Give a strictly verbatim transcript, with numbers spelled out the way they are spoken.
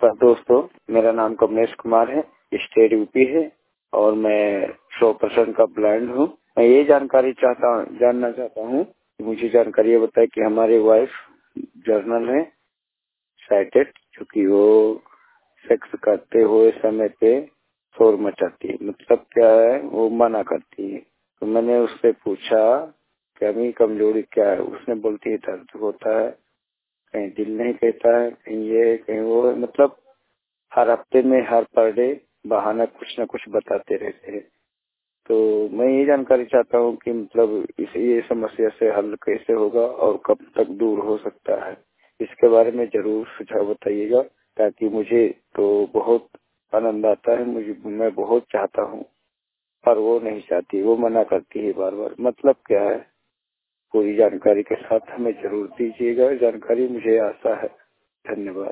नमस्कार दोस्तों, मेरा नाम कमलेश कुमार है, स्टेट यूपी है और मैं सौ परसेंट का ब्लाइंड हूँ। मैं ये जानकारी चाहता जानना चाहता हूँ कि मुझे जानकारी ये बताए कि हमारी वाइफ जर्नल है साइटेड, क्योंकि वो सेक्स करते हुए समय पे शोर मचाती है। मतलब क्या है, वो मना करती है। तो मैंने उससे पूछा कि अभी कमजोरी क्या है। उसने बोलती है दर्द होता है, कहीं दिल नहीं कहता है, कहीं ये कहीं वो, मतलब हर हफ्ते में हर पर डे बहाना कुछ न कुछ बताते रहते हैं। तो मैं ये जानकारी चाहता हूँ कि मतलब इस ये समस्या से हल कैसे होगा और कब तक दूर हो सकता है। इसके बारे में जरूर सुझाव बताइएगा, ताकि मुझे तो बहुत आनंद आता है, मुझे मैं बहुत चाहता हूँ पर वो नहीं चाहती, वो मना करती है बार बार। मतलब क्या है, पूरी जानकारी के साथ हमें जरूर दीजिएगा। जानकारी मुझे आशा है। धन्यवाद।